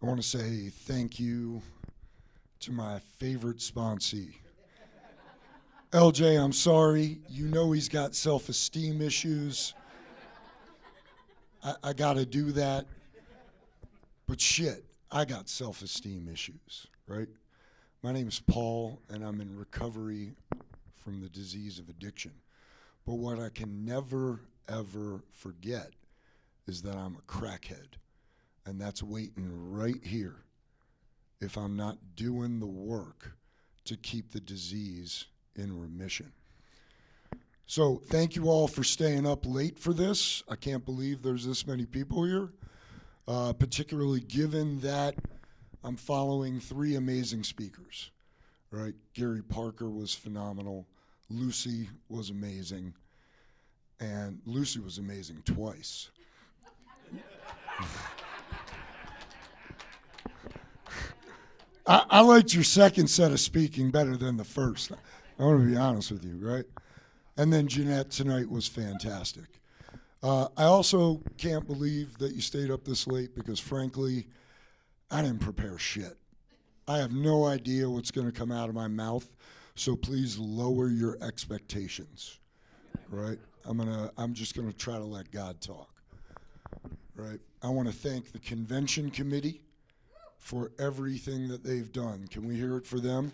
I want to say thank you to my favorite sponsee. LJ, I'm sorry. You know he's got self-esteem issues. I got to do that. But shit, I got self-esteem issues, right? My name is Paul, and I'm in recovery from the disease of addiction. But what I can never, ever forget is that I'm a crackhead. And that's waiting right here if I'm not doing the work to keep the disease in remission. So thank you all for staying up late for this. I can't believe there's this many people here, particularly given that I'm following three amazing speakers, right? Gary Parker was phenomenal. Lucy was amazing. And Lucy was amazing twice. I liked your second set of speaking better than the first. I want to be honest with you, right? And then Jeanette tonight was fantastic. I also can't believe that you stayed up this late because, frankly, I didn't prepare shit. I have no idea what's going to come out of my mouth, so please lower your expectations, right? I'm just going to try to let God talk, right? I want to thank the convention committee for everything that they've done. Can we hear it for them?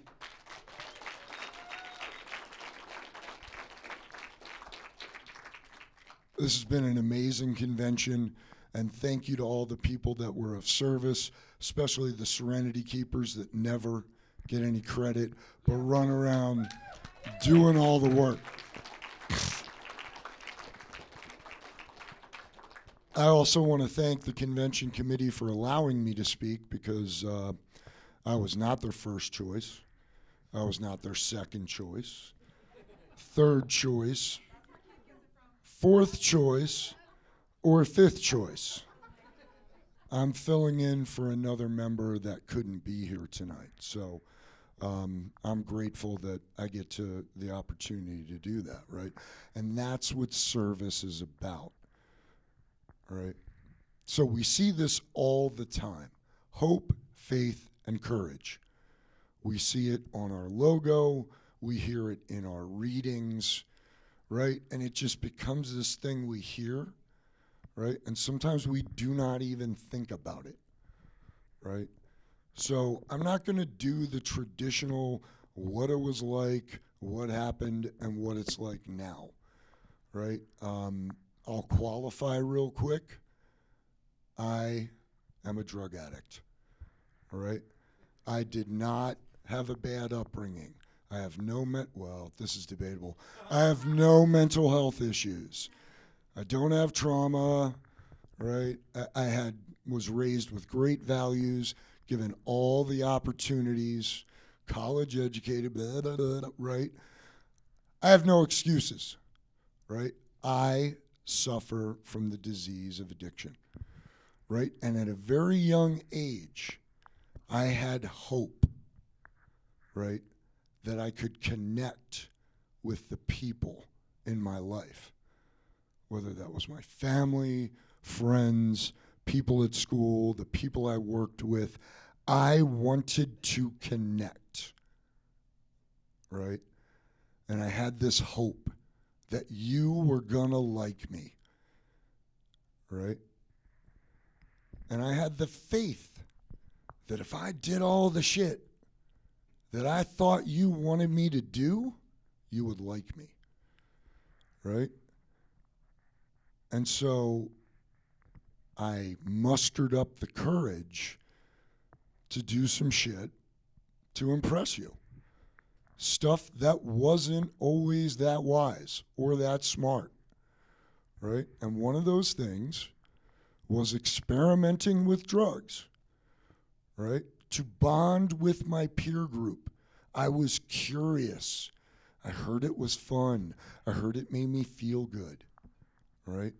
This has been an amazing convention, and thank you to all the people that were of service, especially the Serenity Keepers that never get any credit, but run around doing all the work. I also want to thank the convention committee for allowing me to speak because I was not their first choice. I was not their second choice, third choice, fourth choice, or fifth choice. I'm filling in for another member that couldn't be here tonight. So I'm grateful that I get to the opportunity to do that, right? And that's what service is about. Right? So we see this all the time. Hope, faith, and courage. We see it on our logo. We hear it in our readings, right? And it just becomes this thing we hear, right? And sometimes we do not even think about it, right? So I'm not going to do the traditional what it was like, what happened, and what it's like now, right? I'll qualify real quick. I am a drug addict, all right? I did not have a bad upbringing. I have no this is debatable. I have no mental health issues. I don't have trauma, right? I was raised with great values, given all the opportunities, college educated, blah, blah, blah, right? I have no excuses, right? I suffer from the disease of addiction, right? And at a very young age, I had hope, right, that I could connect with the people in my life, whether that was my family, friends, people at school, the people I worked with. I wanted to connect, right? And I had this hope that you were gonna like me, right? And I had the faith that if I did all the shit that I thought you wanted me to do, you would like me, right? And so I mustered up the courage to do some shit to impress you. Stuff that wasn't always that wise or that smart, right? And one of those things was experimenting with drugs, right? To bond with my peer group. I was curious. I heard it was fun. I heard it made me feel good, right?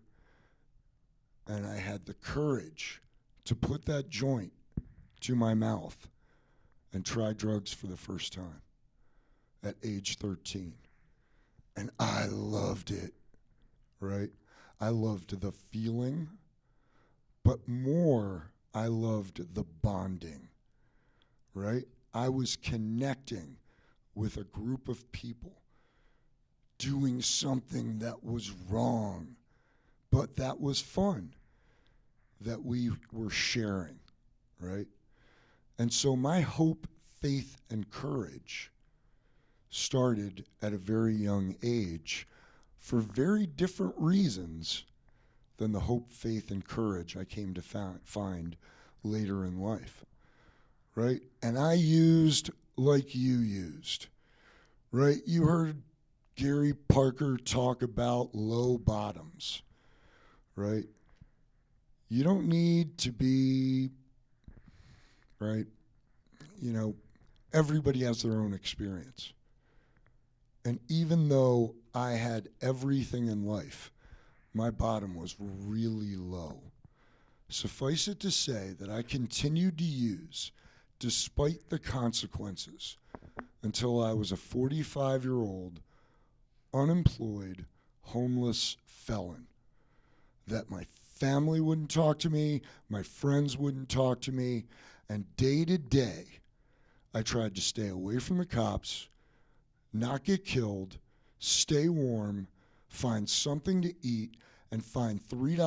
And I had the courage to put that joint to my mouth and try drugs for the first time at age 13. And I loved it, right? I loved the feeling, but more I loved the bonding, right? I was connecting with a group of people doing something that was wrong, but that was fun, that we were sharing, right? And so my hope, faith, and courage started at a very young age for very different reasons than the hope, faith, and courage I came to find later in life, right? And I used like you used, right? You heard Gary Parker talk about low bottoms, right? You don't need to be, right? You know, everybody has their own experience. And even though I had everything in life, my bottom was really low. Suffice it to say that I continued to use, despite the consequences, until I was a 45-year-old, unemployed, homeless felon. That my family wouldn't talk to me, my friends wouldn't talk to me, and day to day, I tried to stay away from the cops, not get killed, stay warm, find something to eat, and find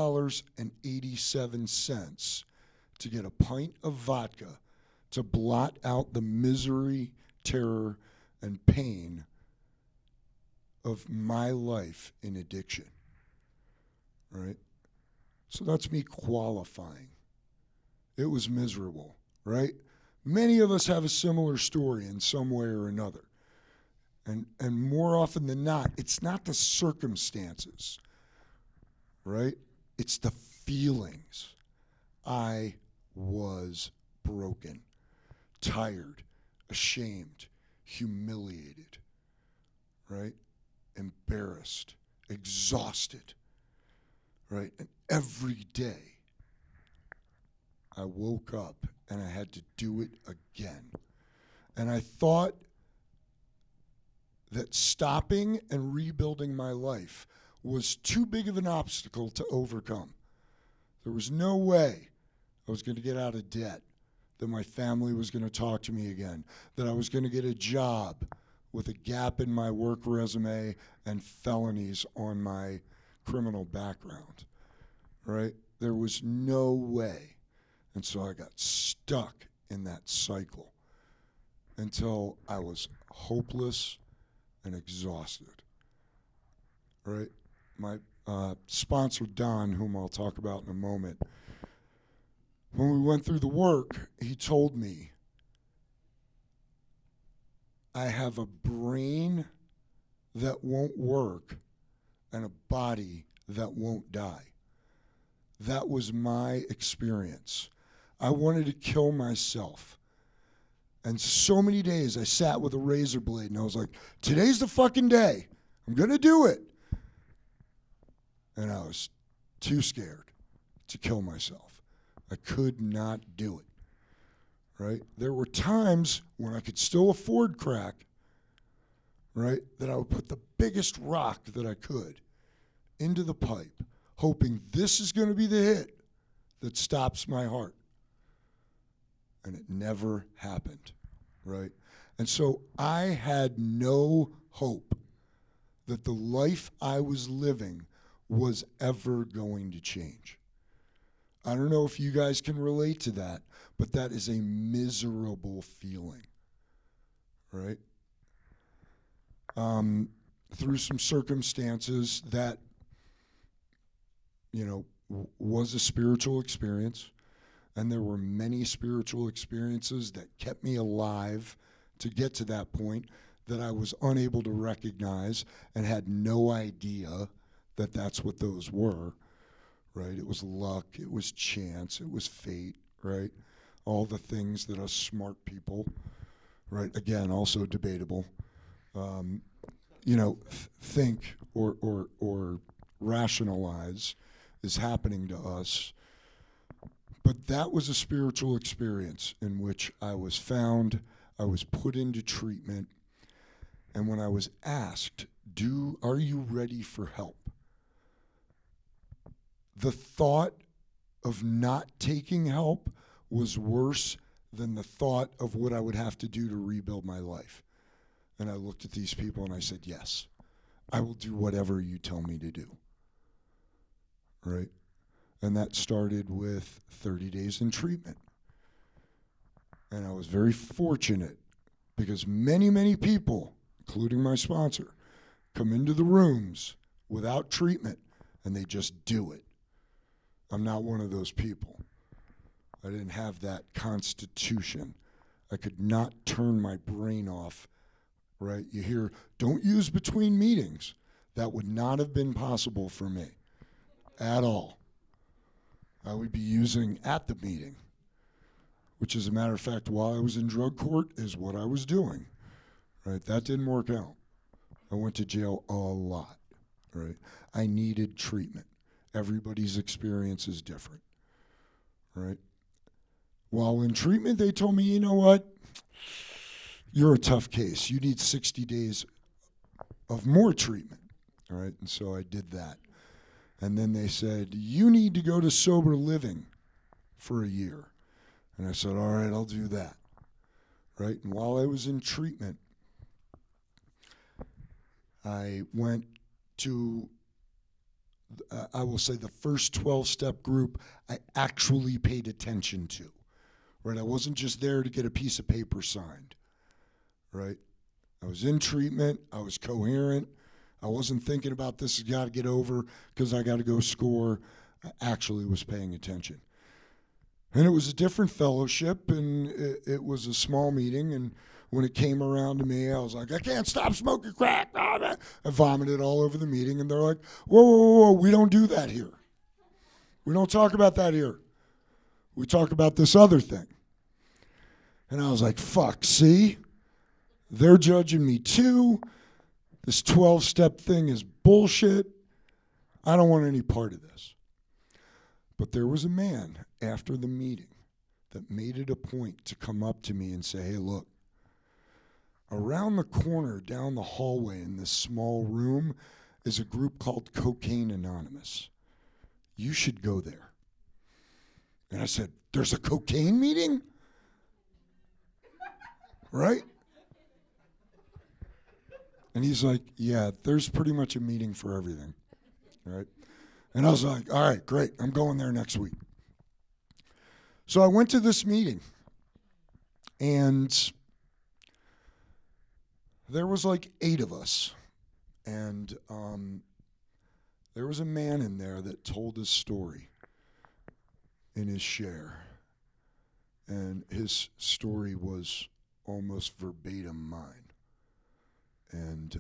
$3.87 to get a pint of vodka to blot out the misery, terror, and pain of my life in addiction, right? So that's me qualifying. It was miserable, right? Many of us have a similar story in some way or another. And more often than not, it's not the circumstances, right? It's the feelings. I was broken, tired, ashamed, humiliated, right? Embarrassed, exhausted, right? And every day I woke up and I had to do it again. And I thought that stopping and rebuilding my life was too big of an obstacle to overcome. There was no way I was going to get out of debt, that my family was going to talk to me again, that I was going to get a job with a gap in my work resume and felonies on my criminal background, right? There was no way. And so I got stuck in that cycle until I was hopeless and exhausted, right? My sponsor, Don, whom I'll talk about in a moment, when we went through the work, he told me, I have a brain that won't work and a body that won't die. That was my experience. I wanted to kill myself. And so many days I sat with a razor blade and I was like, today's the fucking day. I'm going to do it. And I was too scared to kill myself. I could not do it, right? There were times when I could still afford crack, right, that I would put the biggest rock that I could into the pipe, hoping this is going to be the hit that stops my heart. And it never happened, right? And so I had no hope that the life I was living was ever going to change. I don't know if you guys can relate to that, but that is a miserable feeling, right? Through some circumstances that, was a spiritual experience, and there were many spiritual experiences that kept me alive to get to that point that I was unable to recognize and had no idea that that's what those were, right? It was luck, it was chance, it was fate, right? All the things that us smart people, right? Again, also debatable, think or rationalize is happening to us. But that was a spiritual experience in which I was found, I was put into treatment, and when I was asked, are you ready for help? The thought of not taking help was worse than the thought of what I would have to do to rebuild my life. And I looked at these people and I said, yes, I will do whatever you tell me to do. Right? And that started with 30 days in treatment. And I was very fortunate because many, many people, including my sponsor, come into the rooms without treatment and they just do it. I'm not one of those people. I didn't have that constitution. I could not turn my brain off, right? You hear, don't use between meetings. That would not have been possible for me at all. I would be using at the meeting, which as a matter of fact, while I was in drug court, is what I was doing, right? That didn't work out. I went to jail a lot, right? I needed treatment. Everybody's experience is different, right? While in treatment, they told me, you know what? You're a tough case. You need 60 days of more treatment, all right? And so I did that. And then they said, you need to go to sober living for a year. And I said, all right, I'll do that, right? And while I was in treatment, I went to, I will say the first 12-step group I actually paid attention to, right? I wasn't just there to get a piece of paper signed, right? I was in treatment. I was coherent. I wasn't thinking about this has got to get over because I got to go score. I actually was paying attention. And it was a different fellowship, and it was a small meeting, and when it came around to me, I was like, I can't stop smoking crack. I vomited all over the meeting, and they're like, whoa, whoa, whoa, we don't do that here. We don't talk about that here. We talk about this other thing. And I was like, fuck, see? They're judging me too. This 12-step thing is bullshit. I don't want any part of this. But there was a man after the meeting that made it a point to come up to me and say, hey, look, around the corner down the hallway in this small room is a group called Cocaine Anonymous. You should go there. And I said, there's a cocaine meeting? Right? And he's like, yeah, there's pretty much a meeting for everything. Right? And I was like, all right, great. I'm going there next week. So I went to this meeting, and there was like 8 of us. And there was a man in there that told his story in his share. And his story was almost verbatim mine. And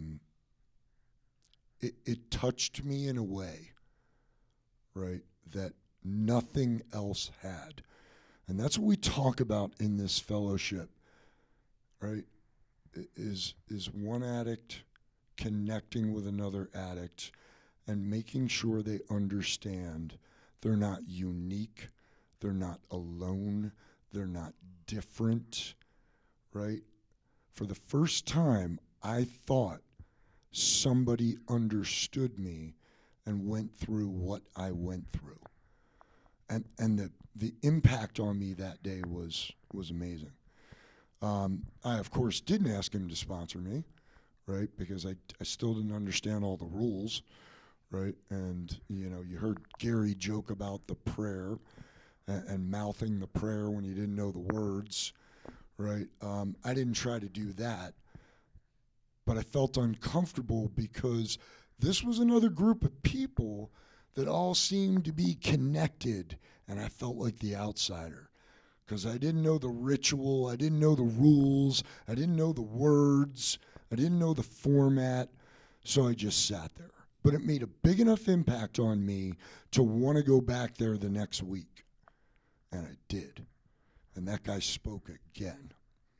it touched me in a way, right, that nothing else had. And that's what we talk about in this fellowship, right, is one addict connecting with another addict and making sure they understand they're not unique, they're not alone, they're not different, right? For the first time, I thought somebody understood me and went through what I went through. And the impact on me that day was amazing. I, of course, didn't ask him to sponsor me, right, because I still didn't understand all the rules, right? And, you know, you heard Gary joke about the prayer and mouthing the prayer when you didn't know the words, right? I didn't try to do that, but I felt uncomfortable because this was another group of people that all seemed to be connected, and I felt like the outsider because I didn't know the ritual, I didn't know the rules, I didn't know the words, I didn't know the format, so I just sat there. But it made a big enough impact on me to want to go back there the next week, and I did. And that guy spoke again.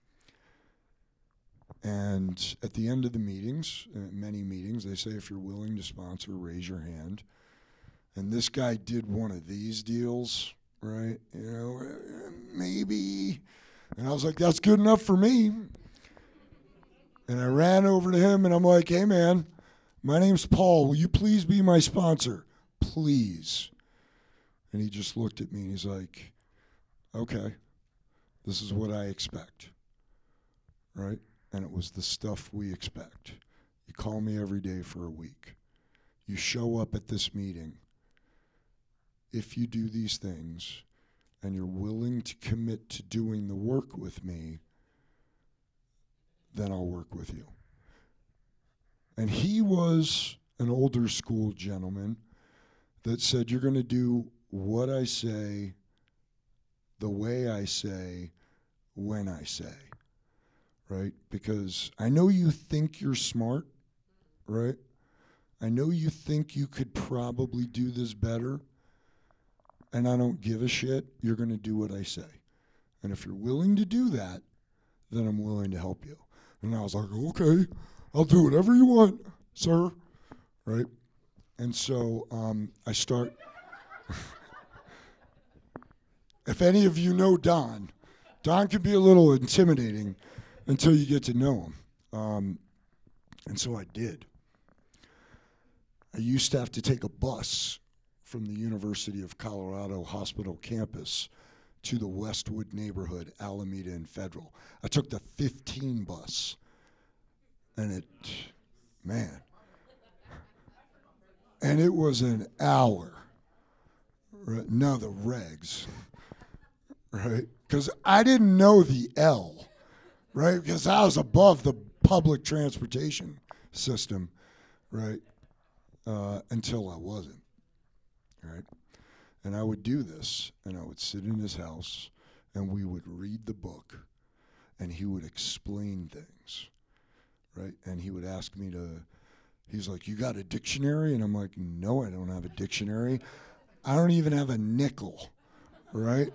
And at the end of the meetings, many meetings, they say, if you're willing to sponsor, raise your hand. And this guy did one of these deals, right? You know, maybe. And I was like, that's good enough for me. And I ran over to him and I'm like, hey man, my name's Paul. Will you please be my sponsor? Please. And he just looked at me and he's like, okay, this is what I expect, right? And it was the stuff we expect. You call me every day for a week. You show up at this meeting. If you do these things and you're willing to commit to doing the work with me, then I'll work with you. And he was an older school gentleman that said, you're going to do what I say, the way I say, when I say, right? Because I know you think you're smart, right? I know you think you could probably do this better, and I don't give a shit. You're going to do what I say. And if you're willing to do that, then I'm willing to help you. And I was like, okay, I'll do whatever you want, sir, right? And so I start. If any of you know Don can be a little intimidating until you get to know him. And so I did. I used to have to take a bus from the University of Colorado Hospital campus to the Westwood neighborhood, Alameda and Federal. I took the 15 bus, and and it was an hour. Right? No, the regs, right? Because I didn't know the L, right? Because I was above the public transportation system, right? Until I wasn't, right? And I would do this, and I would sit in his house, and we would read the book, and he would explain things, right? And he would ask me he's like, you got a dictionary? And I'm like, no, I don't have a dictionary. I don't even have a nickel, right?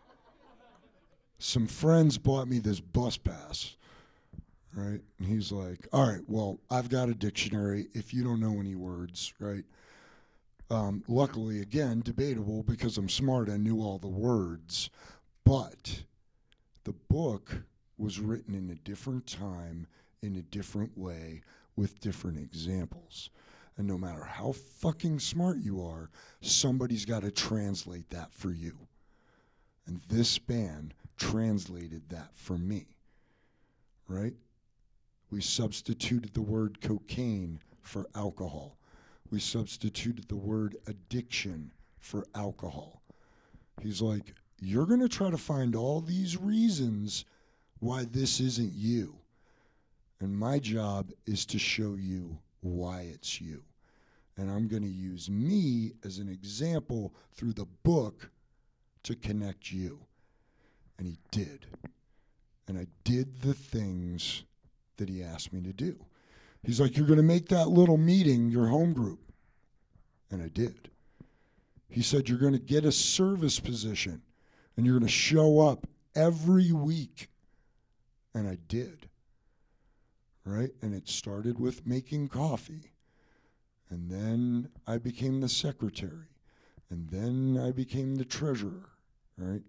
Some friends bought me this bus pass, right? And he's like, all right, well, I've got a dictionary if you don't know any words, right? Luckily, again, debatable because I'm smart, I knew all the words. But the book was written in a different time, in a different way, with different examples. And no matter how fucking smart you are, somebody's got to translate that for you. And this band translated that for me, right? We substituted the word cocaine for alcohol. We substituted the word addiction for alcohol. He's like, you're going to try to find all these reasons why this isn't you. And my job is to show you why it's you. And I'm going to use me as an example through the book to connect you. And he did. And I did the things that he asked me to do. He's like, you're going to make that little meeting your home group. And I did. He said, you're going to get a service position and you're going to show up every week. And I did. Right? And it started with making coffee. And then I became the secretary. And then I became the treasurer. Right?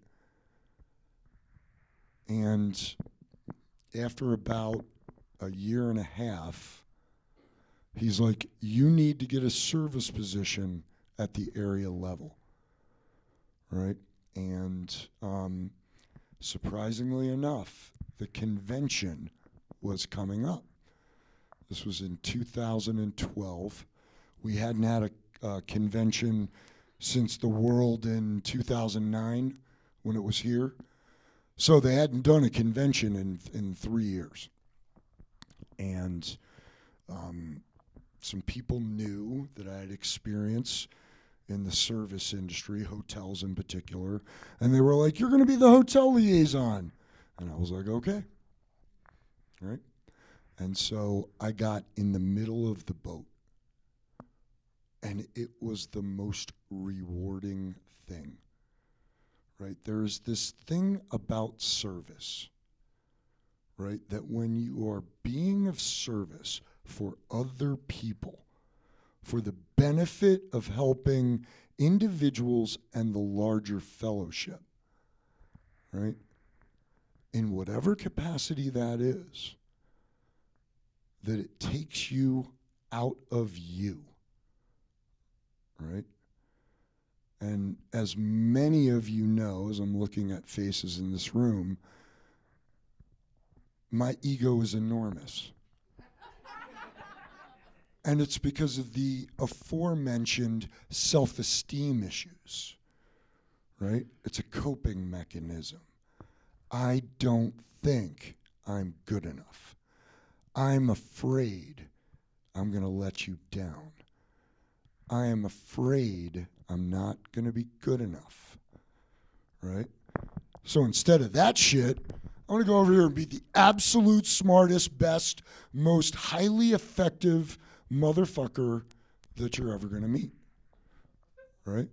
And after about a year and a half, he's like, you need to get a service position at the area level, right? And surprisingly enough, the convention was coming up. This was in 2012. We hadn't had a convention since the World in 2009 when it was here. So they hadn't done a convention in 3 years. And some people knew that I had experience in the service industry, hotels in particular, and they were like, you're going to be the hotel liaison. And I was like, okay. Right? And so I got in the middle of the boat, and it was the most rewarding thing. Right? There's this thing about service, right? That when you are being of service for other people, for the benefit of helping individuals and the larger fellowship, right? In whatever capacity that is, that it takes you out of you, right? And as many of you know, as I'm looking at faces in this room, my ego is enormous. And it's because of the aforementioned self-esteem issues, right? It's a coping mechanism. I don't think I'm good enough. I'm afraid I'm going to let you down. I am afraid I'm not going to be good enough, right? So instead of that shit, I want to go over here and be the absolute smartest, best, most highly effective motherfucker that you're ever going to meet, right?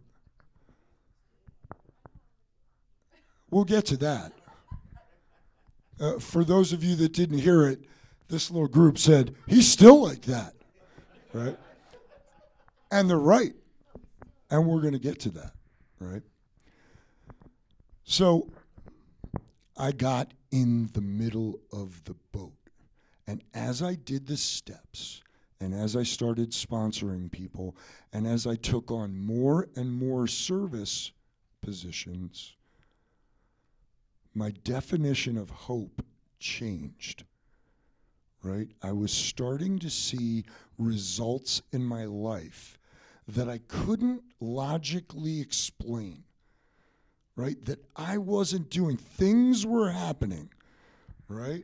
We'll get to that. For those of you that didn't hear it, this little group said, he's still like that, right? And they're right. And we're going to get to that, right? So I got in the middle of the boat. And as I did the steps, and as I started sponsoring people, and as I took on more and more service positions, my definition of hope changed, right? I was starting to see results in my life that I couldn't logically explain, right? That I wasn't doing. Things were happening, right?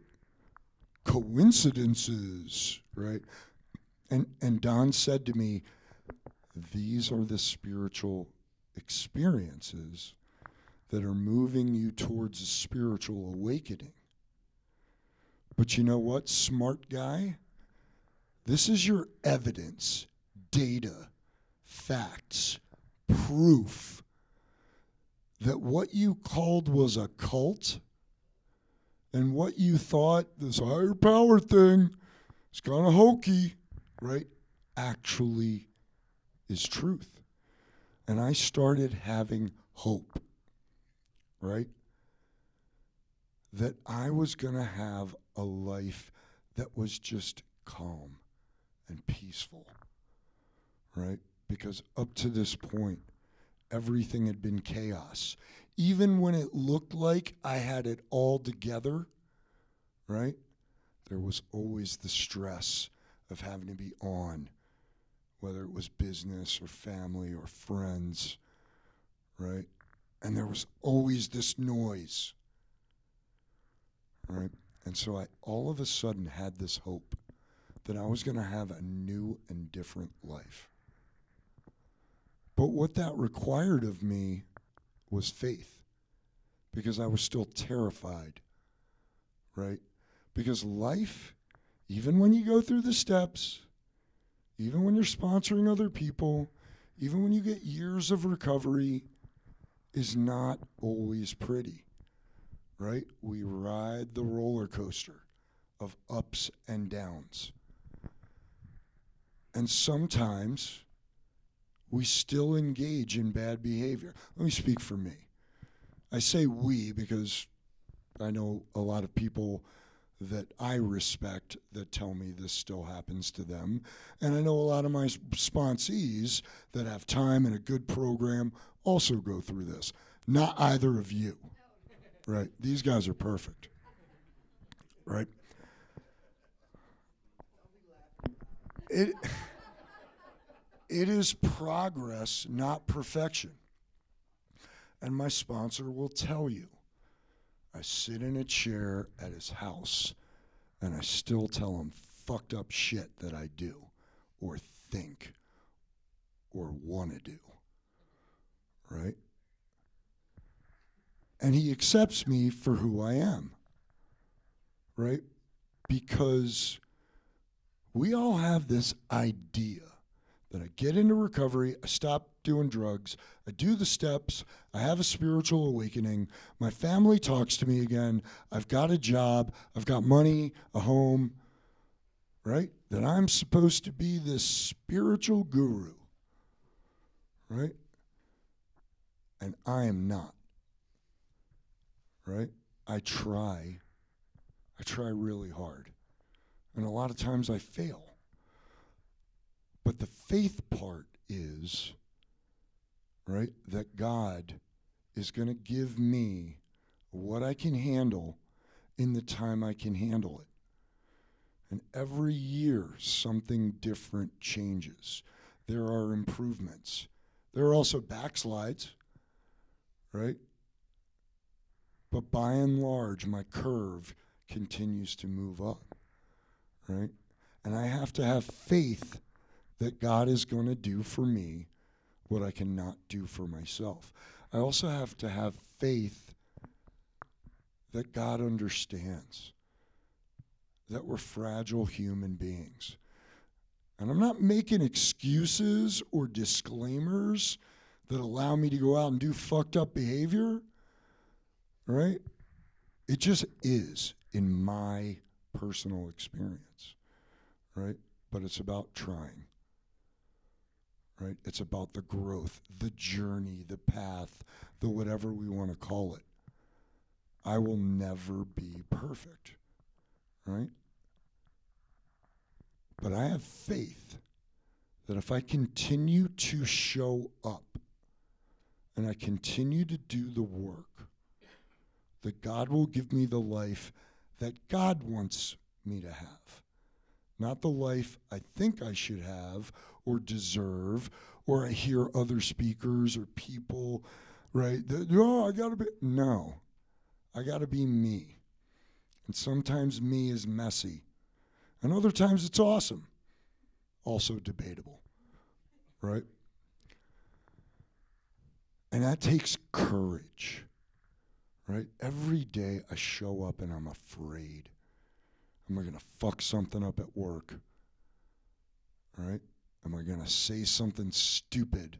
Coincidences, right? And Don said to me, these are the spiritual experiences that are moving you towards a spiritual awakening. But you know what, smart guy? This is your evidence, data, facts, proof that what you called was a cult and what you thought this higher power thing is kind of hokey, right, actually is truth. And I started having hope, right? That I was going to have a life that was just calm and peaceful, right? Because up to this point, everything had been chaos. Even when it looked like I had it all together, right? There was always the stress of having to be on, whether it was business or family or friends, right? And there was always this noise, right? And so I all of a sudden had this hope that I was going to have a new and different life. But what that required of me was faith, because I was still terrified, right? Because life, even when you go through the steps, even when you're sponsoring other people, even when you get years of recovery, is not always pretty, right? We ride the roller coaster of ups and downs. And sometimes we still engage in bad behavior. Let me speak for me. I say we because I know a lot of people that I respect that tell me this still happens to them. And I know a lot of my sponsees that have time and a good program also go through this. Not either of you, right? These guys are perfect, right? It is progress, not perfection. And my sponsor will tell you, I sit in a chair at his house and I still tell him fucked up shit that I do or think or want to do, right? And he accepts me for who I am, right? Because we all have this idea that I get into recovery, I stop doing drugs, I do the steps, I have a spiritual awakening, my family talks to me again, I've got a job, I've got money, a home, right? That I'm supposed to be this spiritual guru, right? And I am not, right? I try really hard. And a lot of times I fail. But the faith part is, right? That God is going to give me what I can handle in the time I can handle it. And every year, something different changes. There are improvements. There are also backslides, right? But by and large, my curve continues to move up, right? And I have to have faith that God is going to do for me what I cannot do for myself. I also have to have faith that God understands that we're fragile human beings. And I'm not making excuses or disclaimers that allow me to go out and do fucked up behavior, right? It just is in my personal experience, right? But it's about trying, right? It's about the growth, the journey, the path, the whatever we want to call it. I will never be perfect, right? But I have faith that if I continue to show up and I continue to do the work, that God will give me the life that God wants me to have. Not the life I think I should have or deserve, or I hear other speakers or people, right? I gotta be. No, I gotta be me. And sometimes me is messy. And other times it's awesome. Also debatable, right? And that takes courage, right? Every day I show up and I'm afraid. Am I going to fuck something up at work? Right? Am I going to say something stupid?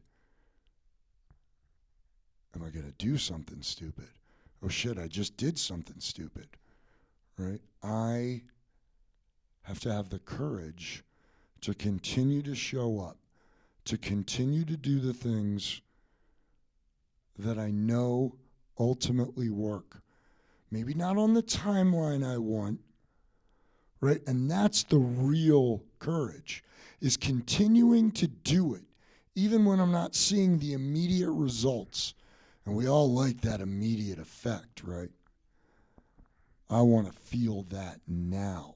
Am I going to do something stupid? Oh shit, I just did something stupid. Right? I have to have the courage to continue to show up, to continue to do the things that I know ultimately work. Maybe not on the timeline I want, right? And that's the real courage, is continuing to do it, even when I'm not seeing the immediate results. And we all like that immediate effect, right? I want to feel that now.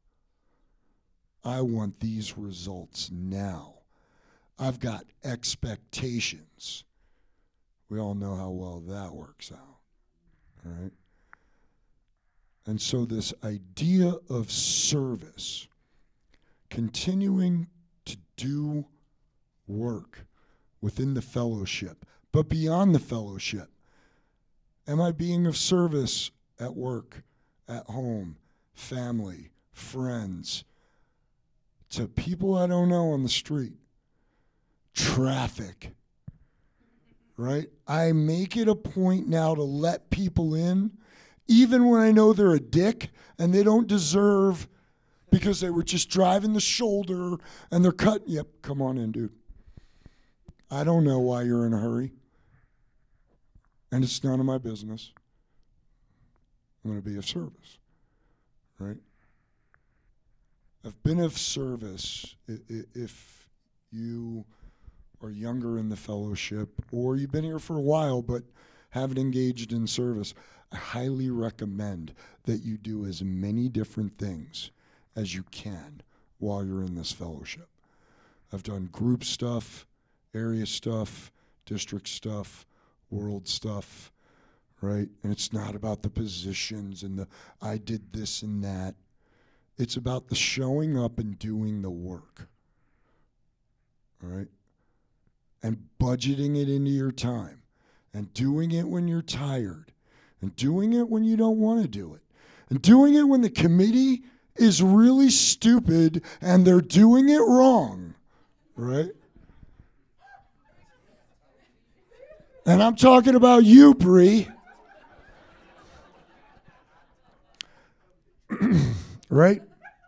I want these results now. I've got expectations. We all know how well that works out, right? And so this idea of service, continuing to do work within the fellowship, but beyond the fellowship. Am I being of service at work, at home, family, friends, to people I don't know on the street? Traffic, right? I make it a point now to let people in, even when I know they're a dick and they don't deserve, because they were just driving the shoulder and they're cut. Yep, come on in, dude. I don't know why you're in a hurry. And it's none of my business. I'm going to be of service, right? I've been of service. If you are younger in the fellowship, or you've been here for a while but haven't engaged in service, I highly recommend that you do as many different things as you can while you're in this fellowship. I've done group stuff, area stuff, district stuff, world stuff, right? And it's not about the positions and the I did this and that. It's about the showing up and doing the work, all right? And budgeting it into your time, and doing it when you're tired, and doing it when you don't want to do it, and doing it when the committee is really stupid and they're doing it wrong, right? And I'm talking about you, Bree. Right?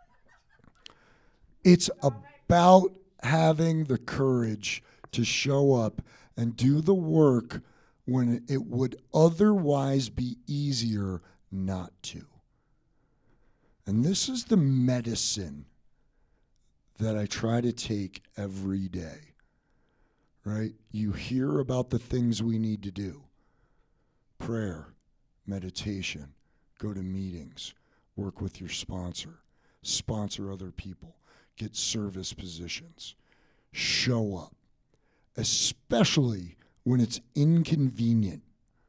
It's about having the courage to show up and do the work when it would otherwise be easier not to. And this is the medicine that I try to take every day, right? You hear about the things we need to do. Prayer, meditation, go to meetings, work with your sponsor other people, get service positions, show up, especially when it's inconvenient.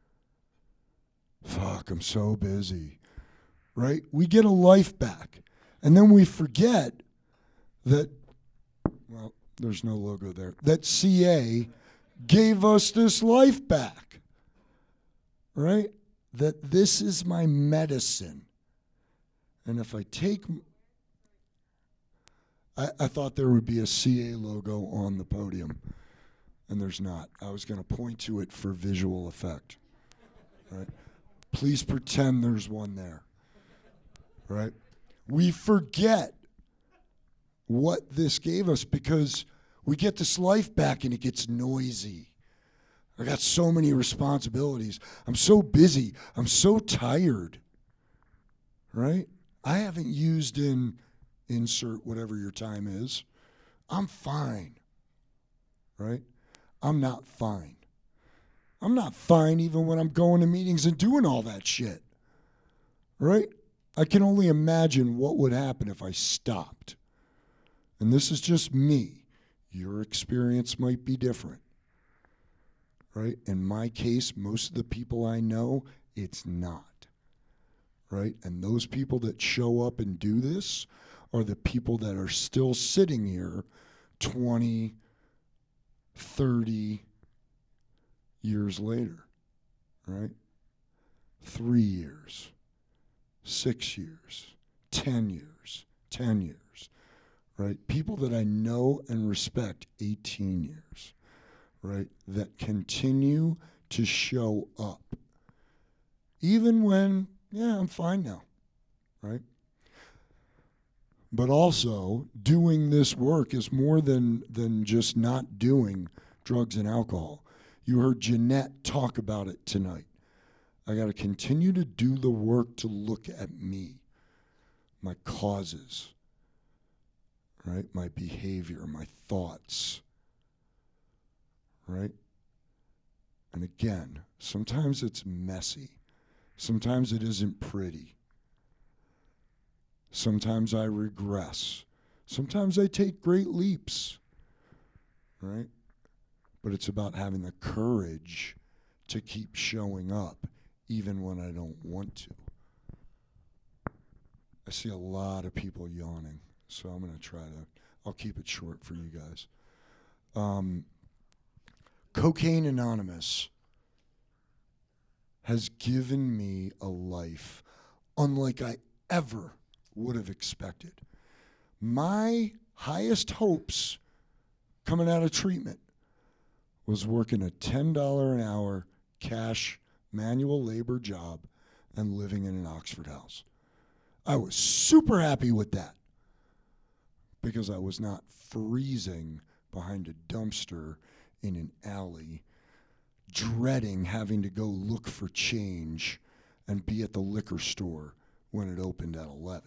Fuck, I'm so busy, right? We get a life back. And then we forget that, well, there's no logo there, that CA gave us this life back, right? That this is my medicine. And if I take, I thought there would be a CA logo on the podium, and there's not. I was going to point to it for visual effect, right? Please pretend there's one there, right? We forget what this gave us because we get this life back and it gets noisy. I got so many responsibilities. I'm so busy. I'm so tired, right? I haven't used insert whatever your time is. I'm fine, right? I'm not fine. I'm not fine even when I'm going to meetings and doing all that shit, right? I can only imagine what would happen if I stopped. And this is just me. Your experience might be different, right? In my case, most of the people I know, it's not, right? And those people that show up and do this are the people that are still sitting here 20, 30 years later, right? 3 years, 6 years, 10 years, 10 years, right? People that I know and respect 18 years, right? That continue to show up. Even when, yeah, I'm fine now, right? But also, doing this work is more than just not doing drugs and alcohol. You heard Jeanette talk about it tonight. I got to continue to do the work to look at me, my causes, right? My behavior, my thoughts, right? And again, sometimes it's messy. Sometimes it isn't pretty. Sometimes I regress. Sometimes I take great leaps, right? But it's about having the courage to keep showing up even when I don't want to. I see a lot of people yawning, so I'm going to I'll keep it short for you guys. Cocaine Anonymous has given me a life unlike I ever would have expected. My highest hopes coming out of treatment was working a $10 an hour cash manual labor job and living in an Oxford house. I was super happy with that because I was not freezing behind a dumpster in an alley, dreading having to go look for change and be at the liquor store when it opened at 11.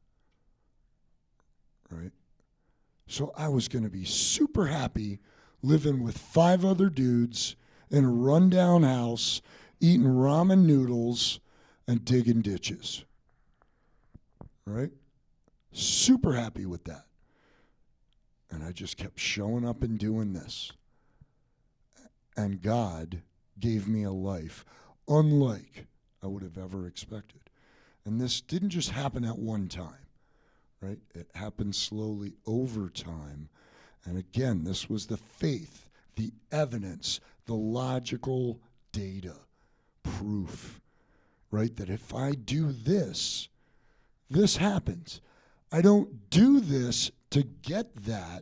Right? So I was going to be super happy living with 5 other dudes in a rundown house, eating ramen noodles and digging ditches. Right? Super happy with that. And I just kept showing up and doing this. And God gave me a life unlike I would have ever expected. And this didn't just happen at one time, right? It happened slowly over time. And again, this was the faith, the evidence, the logical data, proof, right? That if I do this, this happens. I don't do this to get that,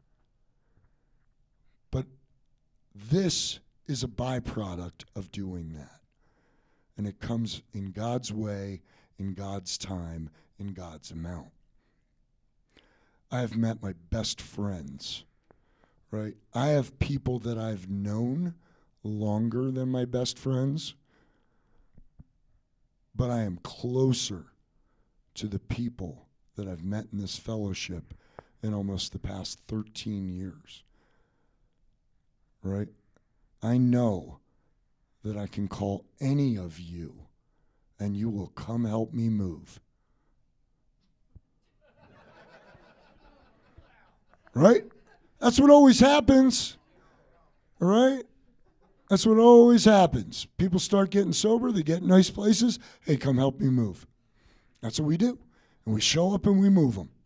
but this is a byproduct of doing that. And it comes in God's way, in God's time, in God's amount. I have met my best friends, right? I have people that I've known longer than my best friends, but I am closer to the people that I've met in this fellowship in almost the past 13 years. right? I know that I can call any of you and you will come help me move. Right? That's what always happens. All right? That's what always happens. People start getting sober, they get in nice places. Hey, come help me move. That's what we do. And we show up and we move them.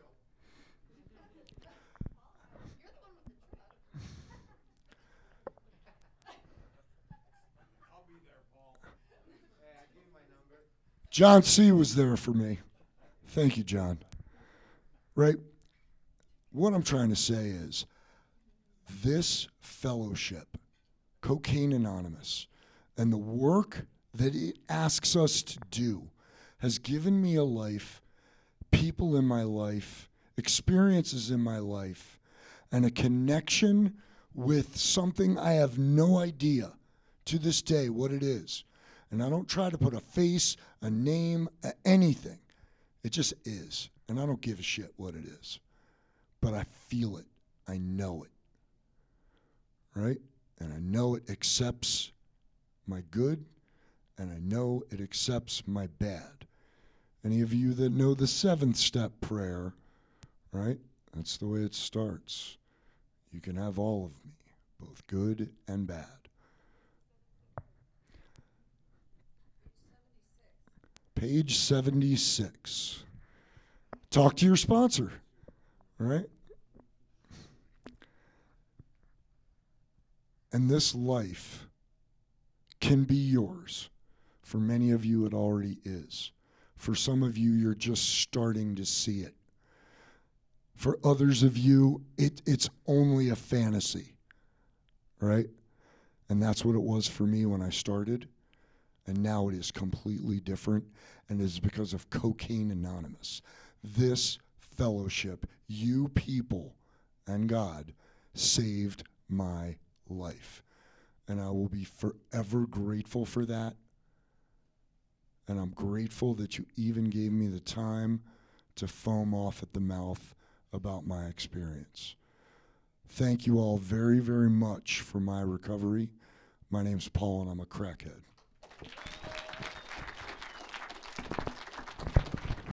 John C. was there for me. Thank you, John. Right? What I'm trying to say is this fellowship, Cocaine Anonymous, and the work that it asks us to do has given me a life, people in my life, experiences in my life, and a connection with something I have no idea to this day what it is. And I don't try to put a face, a name, anything. It just is. And I don't give a shit what it is. But I feel it. I know it. Right? And I know it accepts my good, and I know it accepts my bad. Any of you that know the 7th step prayer, right? That's the way it starts. You can have all of me, both good and bad. Page 76. Talk to your sponsor, right? And this life can be yours. For many of you, it already is. For some of you, you're just starting to see it. For others of you, it's only a fantasy, right? And that's what it was for me when I started. And now it is completely different, and it is because of Cocaine Anonymous. This fellowship, you people and God, saved my life. And I will be forever grateful for that. And I'm grateful that you even gave me the time to foam off at the mouth about my experience. Thank you all very, very much for my recovery. My name's Paul, and I'm a crackhead.